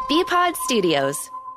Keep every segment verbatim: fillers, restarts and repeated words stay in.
B-Pod Studios.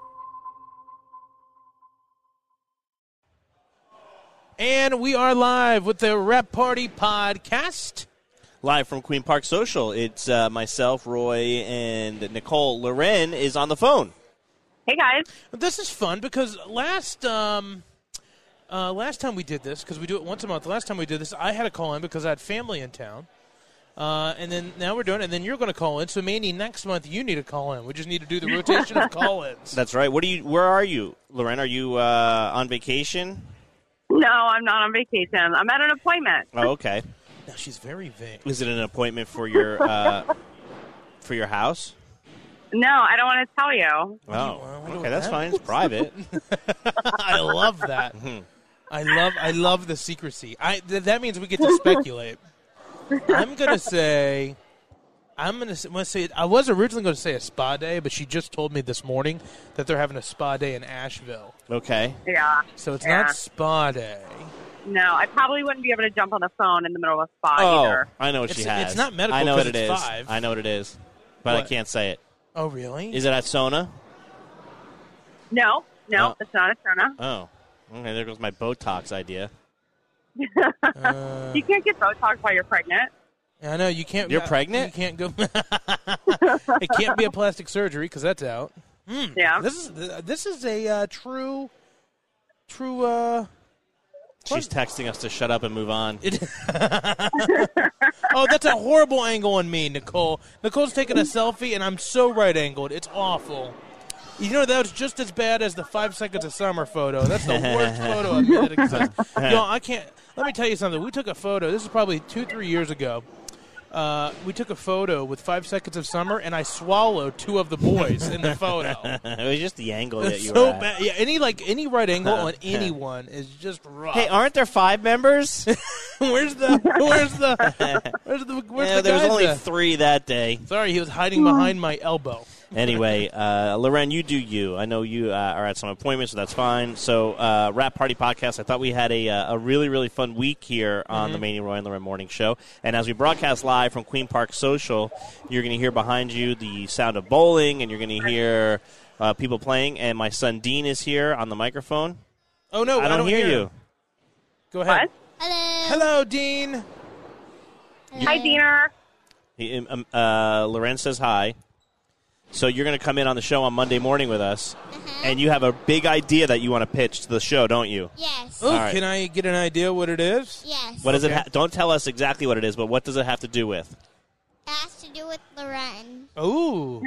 And we are live with the Rap Party Podcast. Live from Queen Park Social. It's uh, myself, Roy, and Nicole. Loren is on the phone. Hey, guys. This is fun because last um, uh, last time we did this, because we do it once a month, last time we did this, I had to call in because I had family in town. Uh, and then now we're doing it, and then you're going to call in. So, Manny, next month you need to call in. We just need to do the rotation of call-ins. That's right. What do you? Where are you, Loren? Are you uh, on vacation? No, I'm not on vacation. I'm at an appointment. Oh, okay. Now, she's very vague. Is it an appointment for your uh, for your house? No, I don't want to tell you. Oh, okay, that's fine. It's private. I love that. I love I love the secrecy. I th- that means we get to speculate. I'm gonna say, I'm gonna say, I'm gonna say. I was originally going to say a spa day, but she just told me this morning that they're having a spa day in Asheville. Okay. Yeah. So it's yeah. not spa day. No, I probably wouldn't be able to jump on the phone in the middle of a spa Oh, either. I know what It's- she has. it's not medical I know 'cause what it it's is. five. I know what it is, but I What? can't say it. Oh, really? Is it at Sona? No, no, Oh. it's not a sauna. Oh, okay. There goes my Botox idea. Uh, You can't get Botox while you're pregnant. I know you can't. You're uh, pregnant? You can't go. It can't be a plastic surgery because that's out. Hmm. Yeah. This is this is a uh, true, true. Uh, She's texting us to shut up and move on. It oh, that's a horrible angle on me, Nicole. Nicole's taking a selfie, and I'm so right-angled. It's awful. You know, that was just as bad as the five seconds of summer photo. That's the worst photo I've made that exists. Yo, I can't. Let me tell you something. We took a photo. This is probably two, three years ago. Uh, we took a photo with five seconds of summer, and I swallowed two of the boys in the photo. It was just the angle that It's you so were at. bad. Yeah, any like any right angle on anyone is just rough. Hey, aren't there five members? where's the where's the where's the where's yeah, the there was guys only at? three that day. Sorry, he was hiding behind my elbow. Anyway, uh, Loren, you do you. I know you uh, are at some appointments, so that's fine. So, uh, Rap Party Podcast, I thought we had a uh, a really, really fun week here on Mm-hmm. the Manny, Roy, and Loren Morning Show. And as we broadcast live from Queen Park Social, you're going to hear behind you the sound of bowling, and you're going to hear uh, people playing. And my son Dean is here on the microphone. Oh, no, I don't, hear, you. him. Go ahead. What? Hello. Hello, Dean. Hi, Diener. He, um, uh, Loren says hi. So you're going to come in on the show on Monday morning with us, Uh-huh. and you have a big idea that you want to pitch to the show, don't you? Yes. Oh, All right. can I get an idea what it is? Yes. What does it? Okay. Ha- don't tell us exactly what it is, but what does it have to do with? It has to do with Loren. Ooh.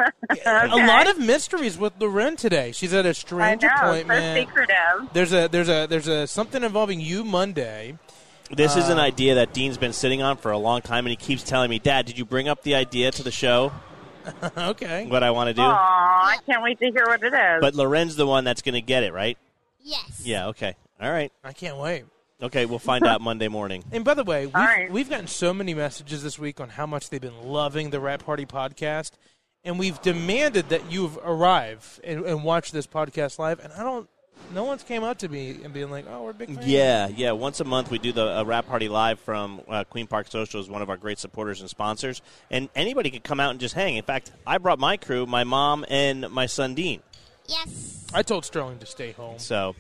A lot of mysteries with Loren today. She's at a I strange know, so appointment. secretive. There's a there's a there's a something involving you Monday. This is an Uh, idea that Dean's been sitting on for a long time, and he keeps telling me, "Dad, did you bring up the idea to the show? Okay. What I want to do?" Aw, I can't wait to hear what it is. But Loren's the one that's going to get it, right? Yes. Yeah. Okay. All right. I can't wait. Okay. We'll find out Monday morning. And by the way, we've, right. we've gotten so many messages this week on how much they've been loving the Rap Party podcast, and we've demanded that you arrive and, and watch this podcast live. And I don't, no one's came up to me and being like, "Oh, we're big fans." Yeah, yeah. Once a month, we do the uh, Rap Party Live from uh, Queen Park Social, is one of our great supporters and sponsors. And anybody can come out and just hang. In fact, I brought my crew, my mom, and my son Dean. Yes. I told Sterling to stay home. So,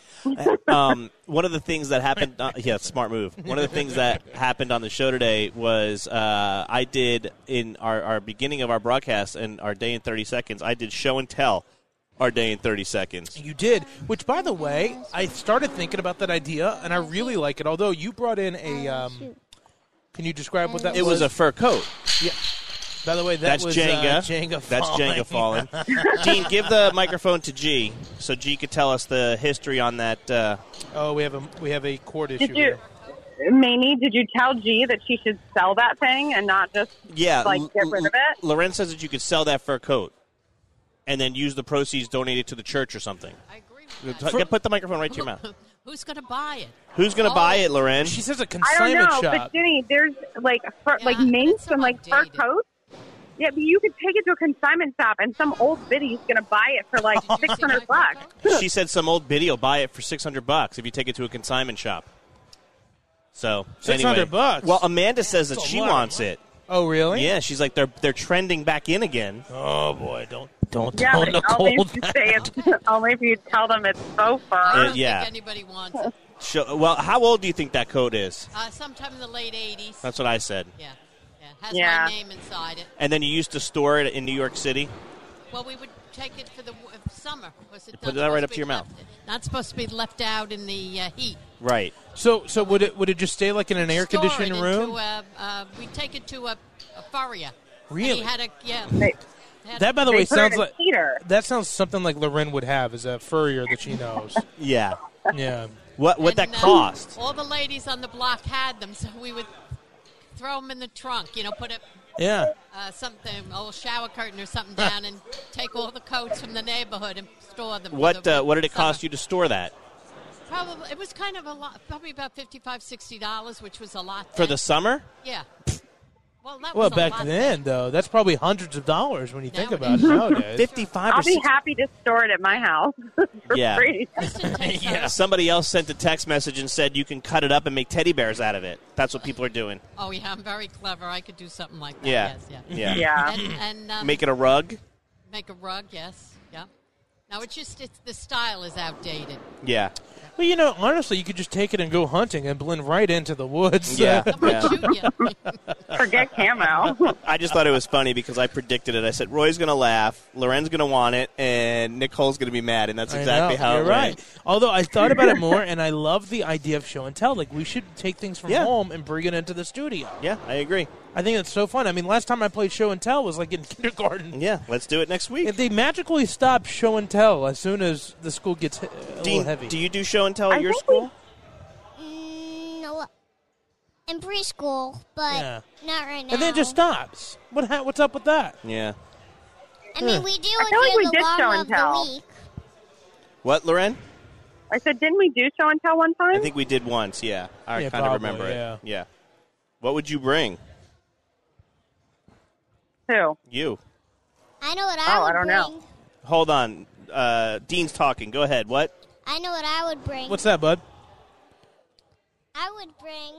um, one of the things that happened, uh, yeah, smart move. One of the things that happened on the show today was uh, I did in our, our beginning of our broadcast and our day in thirty seconds. I did show and tell our day in thirty seconds. You did, which, by the way, I started thinking about that idea, and I really like it. Although you brought in a, um, can you describe what that It was? was a fur coat. Yeah. By the way, that That's was Jenga. Uh, Jenga. That's falling. Jenga falling. Dean, give the microphone to G, so G could tell us the history on that. Uh, Oh, we have a we have a cord issue Did you, here. Mamie, did you tell G that she should sell that thing and not just yeah, like L- get rid of it? Loren says that you could sell that fur coat and then use the proceeds donated to the church or something. I agree with that. T- Put the microphone right to your mouth. Who's going to buy it? Who's going to Oh. buy it, Loren? She says a I don't consignment know, shop. but Jenny, there's like fur, Yeah, like it's mints and so like fur outdated. coats. Yeah, but you could take it to a consignment shop, and some old biddy's going to buy it for like Did you six see hundred my bucks. photo? She said some old biddy will buy it for six hundred bucks if you take it to a consignment shop. So, six hundred anyway. bucks. Well, Amanda says that That's a she lot of wants money. it. Oh, really? Yeah, she's like they're they're trending back in again. Oh boy, don't don't Yeah, tell but Nicole only if you that. say it's only if you tell them it's faux fur. I Uh, don't yeah. think anybody wants it. Show, well, how old do you think that coat is? Uh, sometime in the late eighties. That's what I said. Yeah. Yeah. Has Yeah. my name inside it. And then you used to store it in New York City. Well, we would take it for the w- summer. Was it Put not that right supposed up to to your be mouth. left- Not supposed to be left out in the uh, heat. Right. So so would it would it just stay like in an air Store conditioned it room? Into a, uh, we take it to a, a furrier. Really? And he had a yeah. They, had That, by the they way, put it sounds in a like heater. that sounds something like Loren would have as a furrier that she knows. Yeah. Yeah. What what that And, uh, cost? All the ladies on the block had them, so we would throw them in the trunk. You know, put a Yeah. uh, something, a little shower curtain or something down, and take all the coats from the neighborhood and store them. for What the uh, what did it summer. cost you to store that Probably it was kind of a lot, probably about fifty-five, sixty dollars, which was a lot for then. the summer? Yeah. Well, that Well, was a back lot then, though, that's probably hundreds of dollars when you think Now- about it nowadays. Fifty-five I'll or be sixty. happy to store it at my house for Yeah. free. Just to take Yeah. those- Somebody else sent a text message and said you can cut it up and make teddy bears out of it. That's what people are doing. Oh yeah, I'm very clever. I could do something like that. Yeah. Yes, yeah. Yeah. Yeah. And, and um, Make it a rug. make a rug. Yes. Yeah. Now it's just it's the style is outdated. Yeah. Well, you know, honestly, you could just take it and go hunting and blend right into the woods. Yeah. Someone Yeah. shoot you. Forget camo. I just thought it was funny because I predicted it. I said Roy's going to laugh, Loren's going to want it, and Nicole's going to be mad, and that's I exactly know, how you're it right. went. Although I thought about it more, and I love the idea of show and tell. Like, we should take things from Yeah. home and bring it into the studio. Yeah, I agree. I think it's so fun. I mean, last time I played show and tell was like in kindergarten. Yeah, let's do it next week. If they magically stop show and tell as soon as the school gets a little Dean, heavy. do you do show and tell at I your think school? Mm, no, in preschool, but Yeah. not right now. and then it just stops. What ha- What's up with that? Yeah. I mean, we do I it feel like near we the did long show and of tell. the week. What, Loren? I said, didn't we do show and tell one time? I think we did once, yeah. I Yeah, kind of probably, remember yeah. it. Yeah. What would you bring? Who? You. I know what I Oh, would I don't bring. know. Hold on. Uh, Dean's talking. Go ahead. What? I know what I would bring. What's that, bud? I would bring.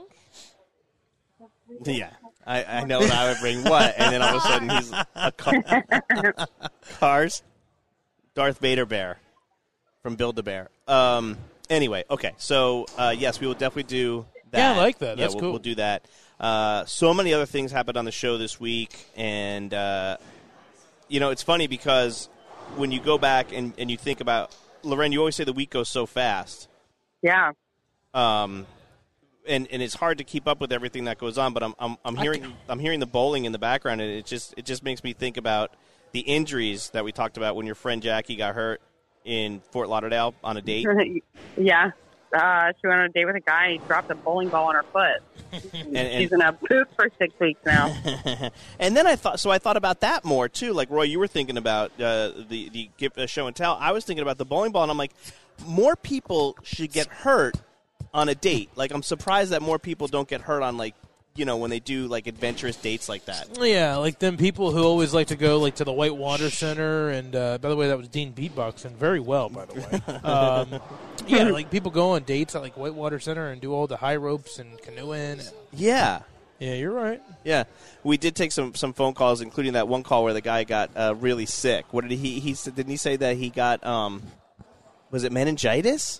Yeah. I, I know what I would bring. What? And then all of a sudden he's a car. Cars. Darth Vader bear from Build-A-Bear. Um, anyway, okay. So, uh, yes, we will definitely do that. Yeah, I like that. Yeah, That's we'll, cool. We'll do that. Uh, so many other things happened on the show this week. And, uh, you know, it's funny because when you go back and, and you think about, Loren, you always say the week goes so fast. Yeah. Um, and, and it's hard to keep up with everything that goes on, but I'm I'm, I'm hearing I'm hearing the bowling in the background, and it just it just makes me think about the injuries that we talked about when your friend Jackie got hurt in Fort Lauderdale on a date. yeah. Uh, she went on a date with a guy. He dropped a bowling ball on her foot. And, and, She's in a boot for six weeks now. and then I thought, so I thought about that more too. Like Roy, you were thinking about uh, the the gift, uh, show and tell. I was thinking about the bowling ball, and I'm like, more people should get hurt on a date. Like, I'm surprised that more people don't get hurt on, like, you know, when they do like adventurous dates like that. Yeah, like them people who always like to go like to the Whitewater Center, and uh, by the way, that was Dean beatboxing very well, by the way. um, yeah, like people go on dates at like Whitewater Center and do all the high ropes and canoeing. Yeah. Yeah, you're right. Yeah, we did take some, some phone calls, including that one call where the guy got uh, really sick. What did he he said? Didn't he say that he got um, was it meningitis?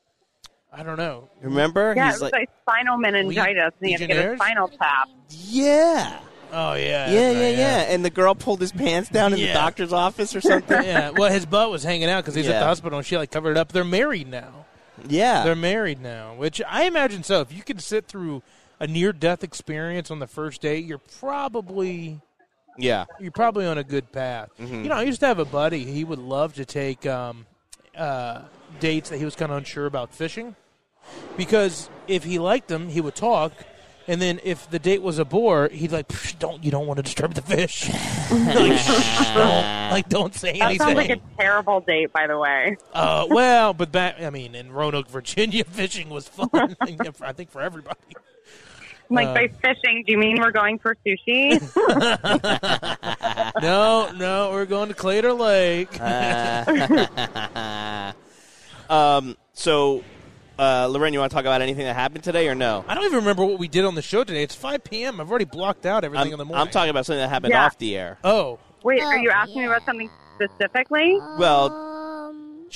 I don't know. Remember? Yeah, He's it was like, like spinal meningitis, and he had to get a Legionnaires? spinal tap. yeah, Oh yeah, yeah, that's yeah, right, yeah. And the girl pulled his pants down in the Yeah. doctor's office or something. Yeah, well, his butt was hanging out because he's at Yeah. the hospital, and she like covered it up. They're married now. Yeah, They're married now, which I imagine so. If you can sit through a near-death experience on the first date, you're probably yeah, you're probably on a good path. Mm-hmm. You know, I used to have a buddy. He would love to take um, uh, dates that he was kind of unsure about fishing, because if he liked them, he would talk, and then if the date was a bore, he'd like, "Psh, don't you don't want to disturb the fish, like, shh, don't like don't say That anything." sounds like a terrible date, by the way. Uh, well, but back, I mean, in Roanoke, Virginia, fishing was fun. I think for everybody. Like, Uh, by fishing, do you mean we're going for sushi? No, no, we're going to Claytor Lake. um, so uh, Loren, you want to talk about anything that happened today or no? I don't even remember what we did on the show today. It's five p.m. I've already blocked out everything I'm, in the morning. I'm talking about something that happened Yeah. off the air. Oh. Wait, Oh, are you asking me yeah. about something specifically? Well, Um,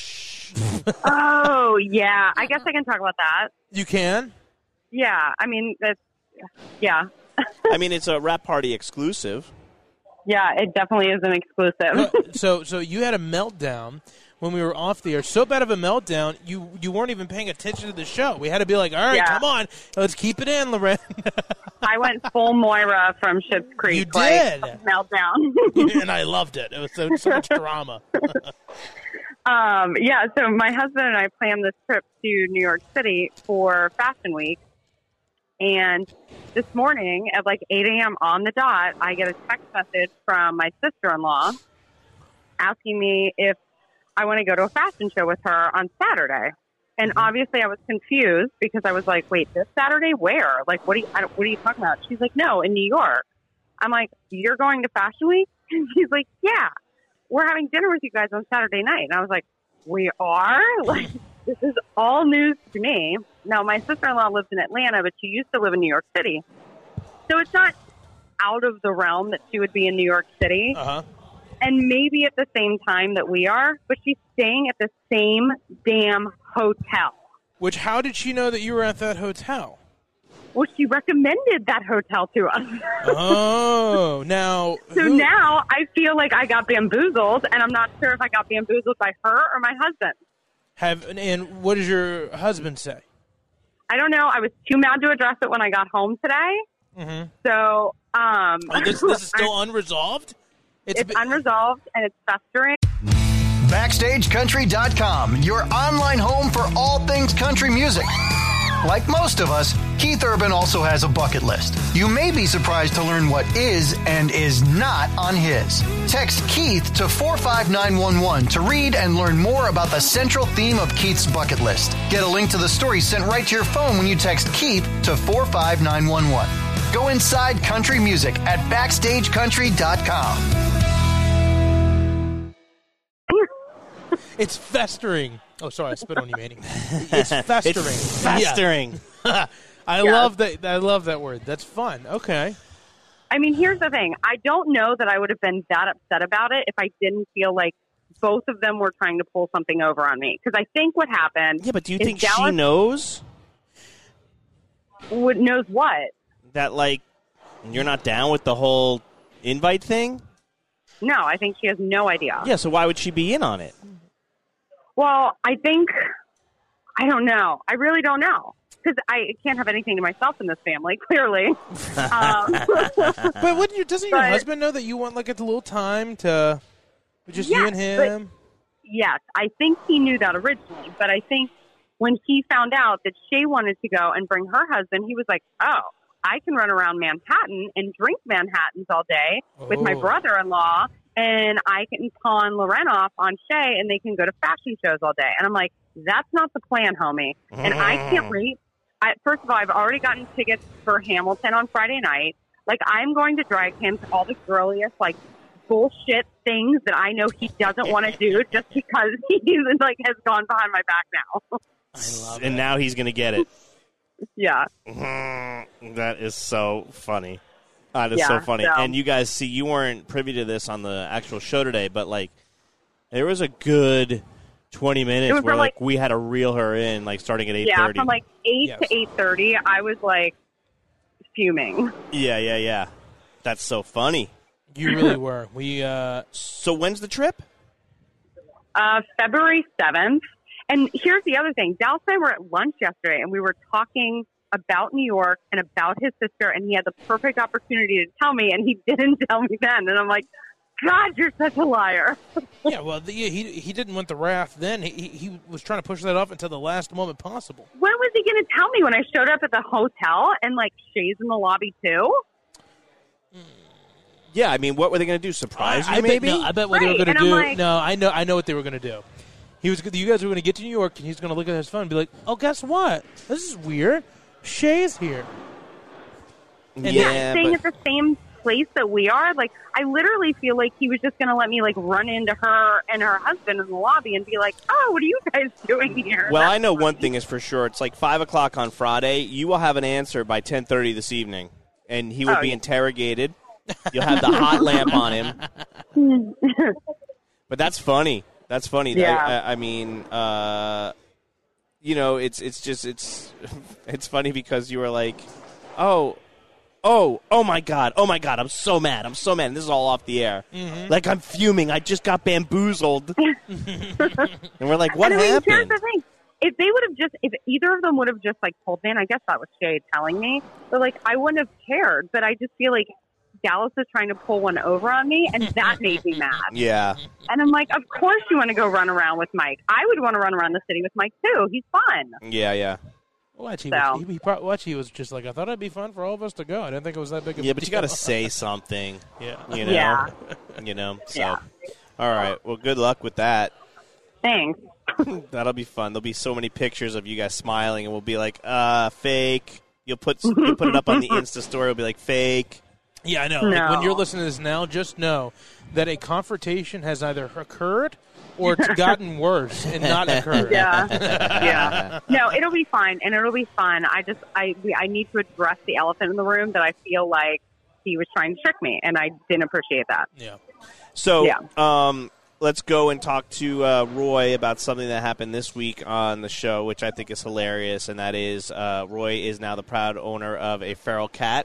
Oh, yeah. I guess I can talk about that. You can? Yeah. I mean, that's, yeah. I mean, it's a Rap Party exclusive. Yeah, it definitely is an exclusive. so so you had a meltdown when we were off the air. So bad of a meltdown, you you weren't even paying attention to the show. We had to be like, all right, Yeah. come on. Let's keep it in, Loren. I went full Moira from Schitt's Creek. You like, did. meltdown. And I loved it. It was so, so much drama. Um, yeah, so my husband and I planned this trip to New York City for Fashion Week. And this morning at like eight a.m. on the dot, I get a text message from my sister-in-law asking me if I want to go to a fashion show with her on Saturday. And obviously I was confused because I was like, wait, this Saturday where? Like, what are you, I don't, what are you talking about? She's like, no, in New York. I'm like, you're going to Fashion Week? And she's like, yeah. We're having dinner with you guys on Saturday night. And I was like, we are? Like, this is all news to me. Now, my sister-in-law lives in Atlanta, but she used to live in New York City. So it's not out of the realm that she would be in New York City. Uh-huh. And maybe at the same time that we are, but she's staying at the same damn hotel. Which, how did she know that you were at that hotel? Well, she recommended that hotel to us. Oh, now. So who- now I feel like I got bamboozled, and I'm not sure if I got bamboozled by her or my husband. Have and what does your husband say? I don't know. I was too mad to address it when I got home today. Mm-hmm. So um, Oh, this, this is still unresolved? it's been- unresolved, and it's festering. Backstage Country dot com, your online home for all things country music. Like most of us, Keith Urban also has a bucket list. You may be surprised to learn what is and is not on his. Text Keith to four five nine one one to read and learn more about the central theme of Keith's bucket list. Get a link to the story sent right to your phone when you text Keith to four five nine one one. Go inside country music at Backstage Country dot com. It's festering. Oh, sorry, I spit on you, Manny. It's festering. It's festering. Yeah. I Yeah. love that. I love that word. That's fun. Okay. I mean, here's the thing. I don't know that I would have been that upset about it if I didn't feel like both of them were trying to pull something over on me. Because I think what happened Yeah, but do you is think she Dallas knows would, knows what? that, like, you're not down with the whole invite thing? No, I think she has no idea. Yeah, so why would she be in on it? Well, I think, I don't know. I really don't know. Because I can't have anything to myself in this family, clearly. um, But wouldn't your, doesn't your But- husband know that you want like a little time to just you Yes, and but- him? yes, I think he knew that originally. But I think when he found out that Shay wanted to go and bring her husband, he was like, oh, I can run around Manhattan and drink Manhattans all day with my Oh. brother-in-law, and I can pawn Loren off on Shay, and they can go to fashion shows all day. And I'm like, that's not the plan, homie. And I can't wait. I, first of all, I've already gotten tickets for Hamilton on Friday night. Like, I'm going to drag him to all the girliest, like, bullshit things that I know he doesn't want to do just because he's, like, has gone behind my back now. I love And now he's going to get it. Yeah. That is so funny. That is Yeah, so funny. so- And you guys, see, you weren't privy to this on the actual show today, but, like, there was a good twenty minutes was where, from, like, like- we had to reel her in, like, starting at eight Yeah, thirty. from, like, eight Yes. to eight thirty, I was, like, fuming. Yeah, yeah, yeah. That's so funny. You really were. We uh So when's the trip? Uh, February seventh. And here's the other thing. Dallas and I were at lunch yesterday, and we were talking about New York and about his sister, and he had the perfect opportunity to tell me, and he didn't tell me then. And I'm like, God, you're such a liar. yeah, well, the, he he didn't want the raft then. He, he he was trying to push that off until the last moment possible. When was he going to tell me when I showed up at the hotel and, like, Shay's in the lobby, too? Yeah, I mean, what were they going to do? Surprise I, you, I maybe? Bet, no, I bet what they were Right, going to and do. I'm like- no, I know I know what they were going to do. He was you guys were going to get to New York, and he's going to look at his phone and be like, "Oh, guess what? This is weird. Shay's here." And yeah, Staying but at the same place that we are, like, I literally feel like he was just going to let me, like, run into her and her husband in the lobby and be like, oh, what are you guys doing here? Well, That's I know funny. one thing is for sure. It's like five o'clock on Friday. You will have an answer by ten thirty this evening, and he will Oh, be yeah. interrogated. You'll have the hot lamp on him. But that's funny. That's funny. Yeah. I, I, I mean, uh, you know, it's it's just it's it's funny because you were like, oh, oh, oh my god, oh my god, I'm so mad, I'm so mad. And this is all off the air. Mm-hmm. Like I'm fuming. I just got bamboozled. And we're like, what and I mean, happened? here's the thing. If they would have just, if either of them would have just, like, told me, and I guess that was Shay telling me, but, like, I wouldn't have cared. But I just feel like Dallas is trying to pull one over on me, and that made me mad. Yeah. And I'm like, of course you want to go run around with Mike. I would want to run around the city with Mike, too. He's fun. Yeah, yeah. Watch, he, So. was, he, he, pro- watch, he was just like, I thought it'd be fun for all of us to go. I didn't think it was that big of a Yeah, but you deal. got to say something. Yeah. You know? Yeah. You know? So, Yeah. all right. Well, good luck with that. Thanks. That'll be fun. There'll be so many pictures of you guys smiling, and we'll be like, uh, fake. You'll put you'll put it up on the Insta story. It'll be like, fake. Yeah, I know. Like, No. when you're listening to this now, just know that a confrontation has either occurred or it's gotten worse and not occurred. Yeah. Yeah. No, it'll be fine, and it'll be fun. I just, I, we- I need to address the elephant in the room that I feel like he was trying to trick me, and I didn't appreciate that. Yeah. So, Yeah. um, let's go and talk to uh, Roy about something that happened this week on the show, which I think is hilarious, and that is uh, Roy is now the proud owner of a feral cat.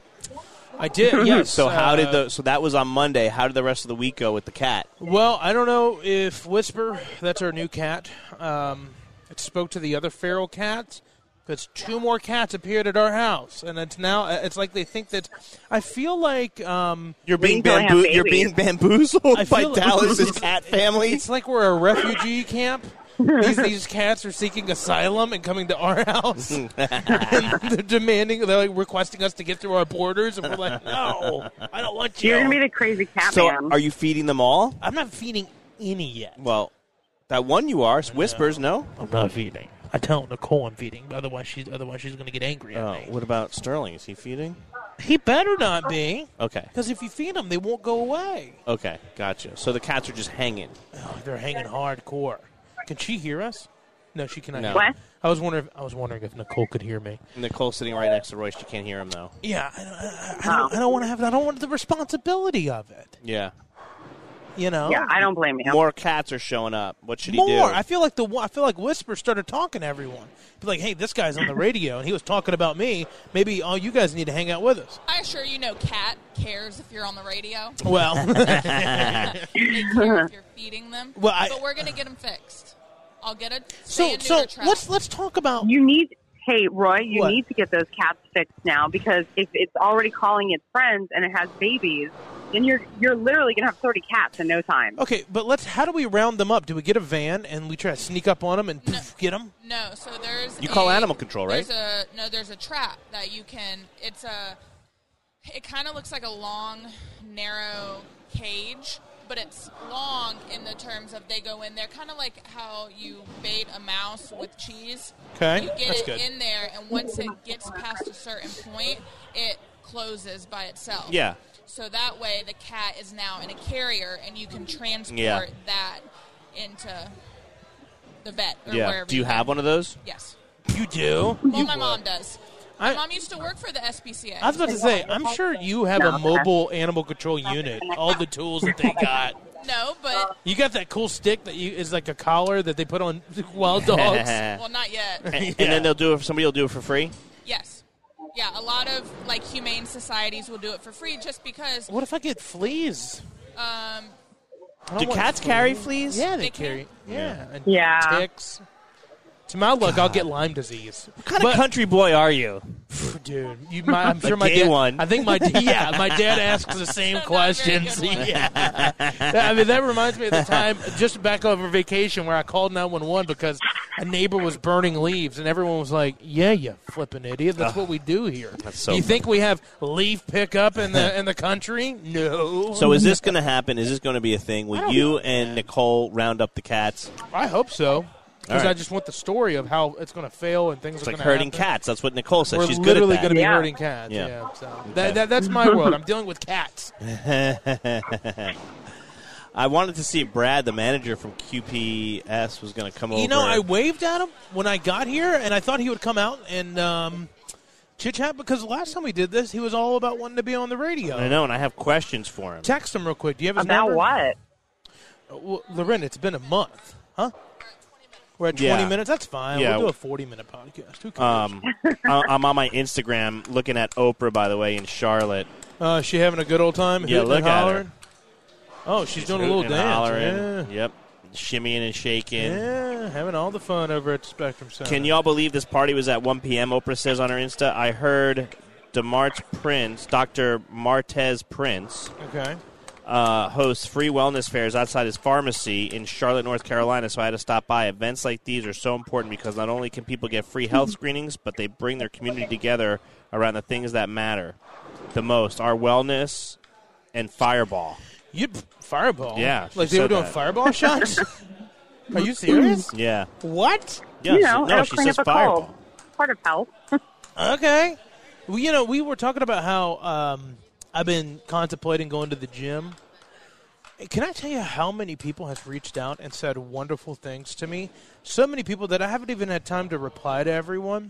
I did, yes. So how Uh, did the so that was on Monday? How did the rest of the week go with the cat? Well, I don't know if Whisper, that's our new cat, um, it spoke to the other feral cats, because two more cats appeared at our house, and it's now it's like they think that. I feel like um, You're being until they have bamboo- you're babies. being bamboozled I by feel like- Dallas's cat family. it's like we're a refugee camp. These these cats are seeking asylum and coming to our house. And they're demanding, they're like requesting us to get through our borders, and we're like, no, I don't want you. You're going to be the crazy cat So, man. are you feeding them all? I'm not feeding any yet. Well, that one you are. Whispers, no. I'm not feeding. I tell Nicole I'm feeding. Otherwise, she's otherwise she's going to get angry at Oh, me. what about Sterling? Is he feeding? He better not be, Okay. because if you feed them, they won't go away. Okay, gotcha. So the cats are just hanging. Oh, they're hanging hardcore. Can she hear us? No, she cannot. No. Hear What? us. I was wondering. I was wondering if Nicole could hear me. Nicole's sitting right next to Roy. She can't hear him though. Yeah, I, I, I don't, I don't want to have. I don't want the responsibility of it. Yeah. You know. Yeah, I don't blame you. More cats are showing up. What should he More. do? I feel like the one- I feel like Whisper started talking to everyone. Be like, hey, this guy's on the radio and he was talking about me. Maybe all you guys need to hang out with us. I assure you, no cat cares if you're on the radio. Well, They care if you're feeding them. Well, I- but we're gonna get them fixed. I'll get a so spay and so neuter trap. let's let's talk about. You need, hey, Roy, you What? need to get those cats fixed now, because if it's already calling its friends and it has babies, then you're you're literally going to have thirty cats in no time. Okay, but let's. How do we round them up? Do we get a van and we try to sneak up on them and poof, get them? No, so there's You a- call animal control, right? There's a no. There's a trap that you can. It's a. It kind of looks like a long, narrow cage, but it's long in the terms of they go in there, kind of like how you bait a mouse with cheese. Okay, You get that's it good. in there, and once it gets past a certain point, it closes by itself. Yeah. So that way, the cat is now in a carrier, and you can transport Yeah. that into the vet or Yeah. wherever. Do you have one of those? Yes. You do. Well, You my would. mom does. My I- mom used to work for the S P C A. I was about to say, I'm sure you have a mobile animal control unit. All the tools that they got. No, but You got that cool stick that you is like a collar that they put on wild dogs. well, not yet. and, and then they'll do it. Somebody will do it for free. Yes. Yeah, a lot of like humane societies will do it for free just because. What if I get fleas? Um, I don't Do want cats carry fleas? Yeah, they, They carry. can. Yeah, and Yeah. ticks. To my luck, I'll get Lyme disease. What kind But- of country boy are you? Dude, you, my, I'm The sure my gay dad. one. I think my yeah, my dad asks the same Not a very questions. good one. Yeah, I mean that reminds me of the time just back over vacation where I called nine one one because a neighbor was burning leaves and everyone was like, "Yeah, you flipping idiot, that's what we do here." That's so you think we have leaf pickup in the in the country? No. So is this going to happen? Is this going to be a thing? Will don't you know, and man. Nicole round up the cats? I hope so. Because right. I just want the story of how it's going to fail and things It's are like going to happen. herding cats. That's what Nicole said. We're She's good at literally that. going to be Yeah. herding cats. Yeah. Yeah. so that, that, that's my world. I'm dealing with cats. I wanted to see if Brad, the manager from Q P S, was going to come over. You know, I waved at him when I got here, and I thought he would come out and um, chit-chat, because the last time we did this, he was all about wanting to be on the radio. I know, and I have questions for him. Text him real quick. Do you have his About number? what? Uh, Well, Loren, it's been a month. Huh? We're at twenty Yeah. minutes. That's fine. Yeah. We'll do a forty-minute podcast. Who cares? Um, I- I'm on my Instagram looking at Oprah, by the way, in Charlotte. Uh, she having a good old time? Yeah, hooting look and at her. hollering? Oh, she's, doing a little Hooting and dance. hollering. Yep. Shimmying and shaking. Yeah, having all the fun over at Spectrum Center. Can y'all believe this party was at one p.m., Oprah says on her Insta? I heard DeMartz Prince, Doctor Martez Prince, Okay. uh, hosts free wellness fairs outside his pharmacy in Charlotte, North Carolina, so I had to stop by. Events like these are so important because not only can people get free health screenings, but they bring their community together around the things that matter the most, our wellness and Fireball. You Fireball? Yeah, she Like they were said doing that. Fireball shots? Are you serious? Yeah. What? Yeah, You she- know, no, it'll she clean says up a Fireball. cold. Part of health. Okay. Well, you know, we were talking about how um, I've been contemplating going to the gym. Can I tell you how many people have reached out and said wonderful things to me? So many people that I haven't even had time to reply to everyone.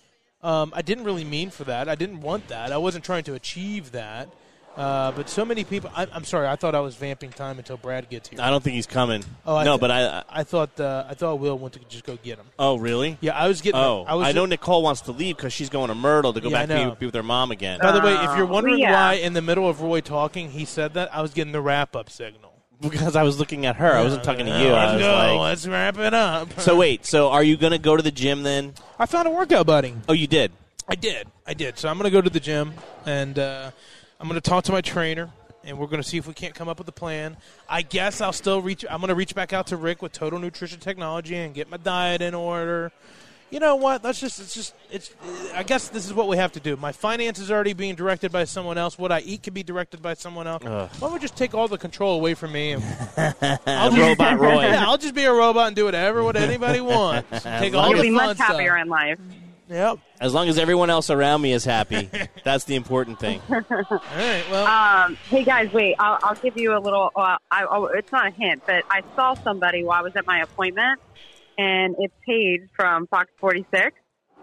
Um, I didn't really mean for that. I didn't want that. I wasn't trying to achieve that. Uh, but so many people. I, I'm sorry. I thought I was vamping time until Brad gets here. I don't think he's coming. Oh, I no, th- but I. I thought uh, I thought Will went to just go get him. Oh, really? Yeah, I was getting. Oh, I was. I know Nicole wants to leave because she's going to Myrtle to go Yeah, I back to be, know. be with her mom again. By the way, if you're Oh, wondering yeah. why in the middle of Roy talking he said that, I was getting the wrap up signal. Because I was looking at her. I wasn't talking to you. I Let's was go. like, Let's wrap it up. so wait. So are you going to go to the gym then? I found a workout buddy. Oh, you did. I did. I did. So I'm going to go to the gym, and uh, I'm going to talk to my trainer, and we're going to see if we can't come up with a plan. I guess I'll still reach. I'm going to reach back out to Rick with Total Nutrition Technology and get my diet in order. You know what? That's just. It's just. It's. I guess this is what we have to do. My finances are already being directed by someone else. What I eat can be directed by someone else. Ugh. Why don't we just take all the control away from me? And I'll just, Robot Roy. Yeah, I'll just be a robot and do whatever what anybody wants. Take all long the You'll be fun much stuff. happier in life. Yep. As long as everyone else around me is happy, that's the important thing. All right. Well. Um, hey guys, wait. I'll, I'll give you a little. Uh, I, oh, it's not a hint, but I saw somebody while I was at my appointment, and it's Paige from Fox forty-six.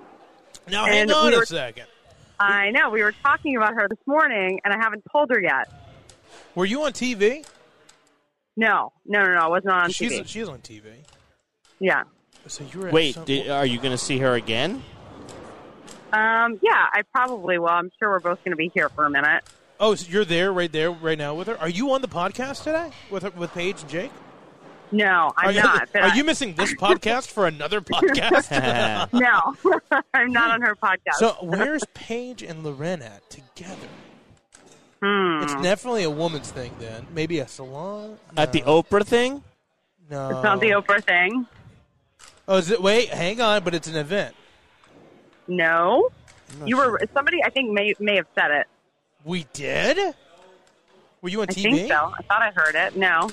Now, hang and on we a were- second. I know we were talking about her this morning, and I haven't told her yet. Were you on T V? No, no, no, no. I wasn't on she's T V. she's on T V. Yeah. So you were at Wait, some- did, are you going to see her again? Um, yeah, I probably will. I'm sure we're both going to be here for a minute. oh, so you're there right there right now with her. Are you on the podcast today with her, with Paige and Jake? No, I'm are you, not. But Are I, you missing this podcast for another podcast? No, I'm not on her podcast. So where's Paige and Loren at together? Hmm. It's definitely a woman's thing then. Maybe a salon. At the No. Oprah thing? No. It's not the Oprah thing. Oh, is it? Wait, hang on. But it's an event. No, not you were. Somebody I think may may have said it. We did. Were you on I T V? think so. I thought I heard it. No.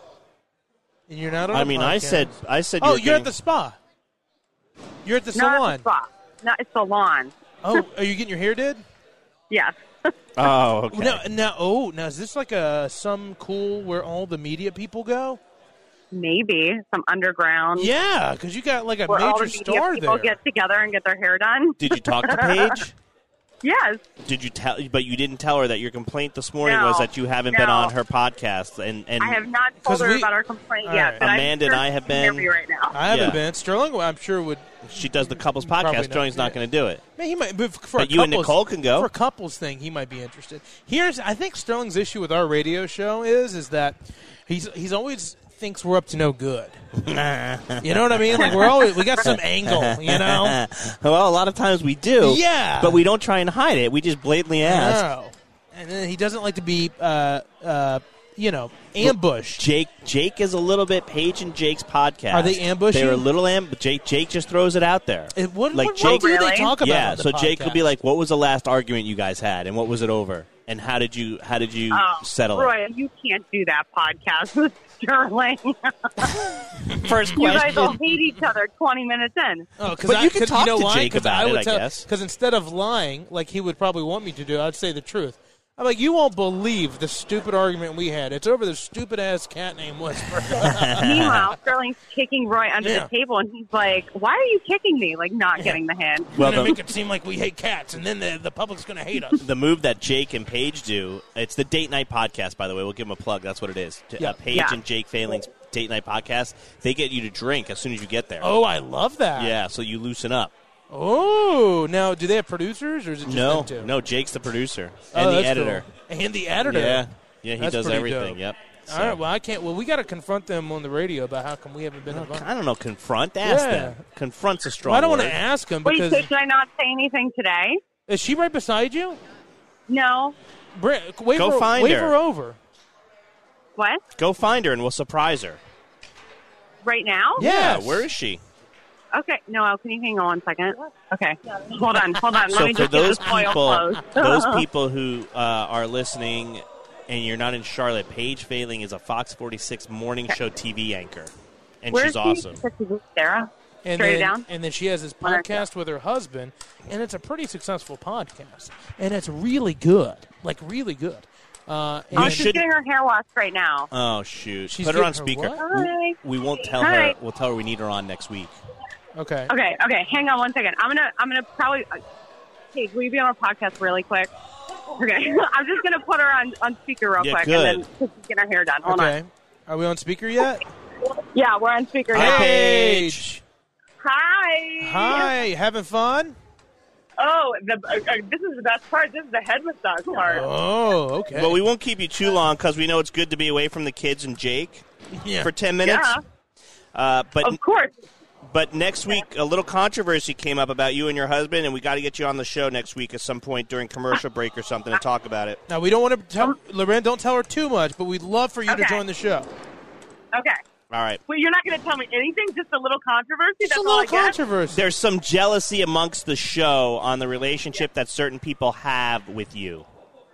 And you're not on. I a mean, I podcast. said, I said. Oh, you were you're at getting- the spa. You're at the Not salon. at the spa. No, it's salon. Oh, are you getting your hair did? Yes. Oh, okay. Now, now, oh, now is this like a some cool where all the media people go? Maybe some underground. Yeah, because you got like a Where all the major media star people there. get together and get their hair done. Did you talk to Paige? Yes. Did you tell? But you didn't tell her that your complaint this morning No, was that you haven't been no. on her podcast, and and I have not 'Cause told her we- about our complaint all yet. right. But I'm Amanda sure and I have she can hear been- me right now. I haven't Yeah. been. Sterling, I'm sure would. she does the couples Probably podcast. not. Sterling's not going to do it. Man, he might. But for But a you and couples- Nicole can go. for a couples thing. He might be interested. Here's, I think Sterling's issue with our radio show is, is that he's he's always thinks we're up to no good. You know what I mean? Like we're always we got some angle. You know? Well, a lot of times we do. Yeah. But we don't try and hide it. We just blatantly ask. No. And then he doesn't like to be, uh, uh, you know, ambushed. Jake, Jake is a little bit Paige and Jake's podcast. Are they ambushing? They're a little amb. Jake, Jake just throws it out there. It- what, Like what, Jake- what do they Really? talk about? Yeah, on the so Jake will be podcast? like, "What was the last argument you guys had, and what was it over?" And how did you how did you Oh, settle Roy, you can't do that podcast with Sterling. it? First You guys will question. hate each other twenty minutes in. Oh, because But I you can cause, talk you know to why? Jake 'Cause about I would it, I tell, guess. Because instead of lying, like he would probably want me to do, I'd say the truth. I'm like, you won't believe the stupid argument we had. It's over the stupid ass cat named Whisper. Meanwhile, Sterling's kicking Roy under Yeah. the table, and he's like, "Why are you kicking me?" Like, not getting the hint. We're Well, gonna the- make it seem like we hate cats, and then the the public's gonna hate us. The move that Jake and Paige do, it's the Date Night Podcast, by the way. We'll give them a plug. That's what it is. Yeah. Uh, Paige Yeah. and Jake Failing's Date Night Podcast, they get you to drink as soon as you get there. Oh, I love that. Yeah, so you loosen up. Oh, now do they have producers or is it just No, them two? no, Jake's the producer Oh, and the that's editor. cool. And the editor. Yeah, yeah, he That's does pretty everything. dope. Yep. All right. Well, I can't. Well, we got to confront them on the radio about how come we haven't been invited. I don't know. Confront. Ask Yeah. them. Confront's a strong Well, I don't word. want to ask them Wait, because so should I not say anything today? is she right beside you? No. Bri- wave Go her, find wave her. her over. What? Go find her and we'll surprise her. Right now? Yes. Yeah, where is she? Okay. Noel, can you hang on one second? Okay. Hold on. Hold on. Let So me for just those get this oil people, closed. those people who uh, are listening, and you're not in Charlotte, Paige Failing is a Fox forty-six morning show T V anchor, and Where's she's awesome. Sarah? And Straight then, down? and then she has this Where- podcast with her husband, and it's a pretty successful podcast, and it's really good, like really good. Uh, and Oh, You she's should- getting her hair washed right now. Oh shoot! She's Put her on getting her speaker. what? Hi. We, we won't tell Hi. her. We'll tell her we need her on next week. okay. Okay, okay. Hang on one second. I'm gonna, I'm gonna probably. Hey, will you be on our podcast really quick? Okay, I'm just gonna put her on, on speaker real Yeah, quick, good. and then she's getting her hair done. Hold Okay. Are we on speaker yet? on. Yeah, we're on speaker Hi, now. Paige. Hi. Hi. Having fun? Oh, the, uh, uh, this is the best part. This is the head massage part. Oh, okay. Well, we won't keep you too long because we know it's good to be away from the kids and Jake yeah. for ten minutes. Yeah, Uh, but of course. but next week, a little controversy came up about you and your husband, and we got to get you on the show next week at some point during commercial break or something to talk about it. Now we don't want to tell Loren. Don't tell her too much, but we'd love for you to Okay. join the show. Okay. All right. Well, you're not going to tell me anything. Just a little controversy. It's That's a all I little get. controversy. There's some jealousy amongst the show on the relationship that certain people have with you.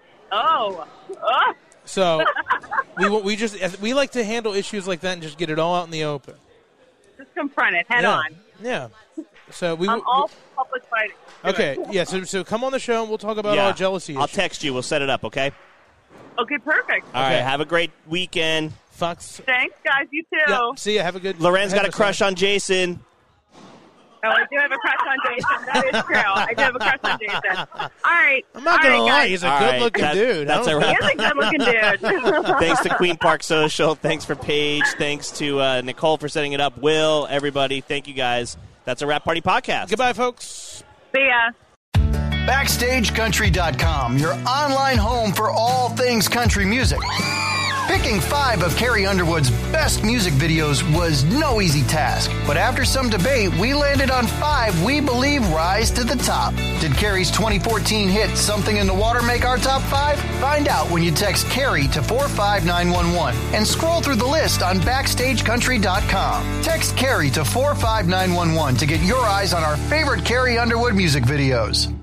Oh. Oh. So we wa- we just we like to handle issues like that and just get it all out in the open. Just confront it head yeah. on. Yeah. So we. I'm all public fighting. Do okay. it. Yeah. So so come on the show and we'll talk about Yeah. our jealousy I'll issues. text you. We'll set it up, okay? Okay, perfect. All Okay. right. Have a great weekend. Fox. Thanks, guys. You too. Yeah. See ya. Have a good. Loren's got a have crush on Jason. Oh, I do have a crush on Jason. That is true. I do have a crush on Jason. All right. I'm not All gonna right, lie. guys. He's a All right, good-looking that- dude. I that's don't a think- wrap. He is a good-looking dude. Thanks to Queen Park Social. Thanks for Paige. Thanks to uh, Nicole for setting it up. Will, everybody, thank you guys. That's a Rap Party Podcast. Goodbye, folks. See ya. Backstage Country dot com, your online home for all things country music. Picking five of Carrie Underwood's best music videos was no easy task, but after some debate, we landed on five we believe rise to the top. Did Carrie's twenty fourteen hit Something in the Water make our top five? Find out when you text Carrie to four five nine one one and scroll through the list on Backstage Country dot com. Text Carrie to four five nine one one to get your eyes on our favorite Carrie Underwood music videos.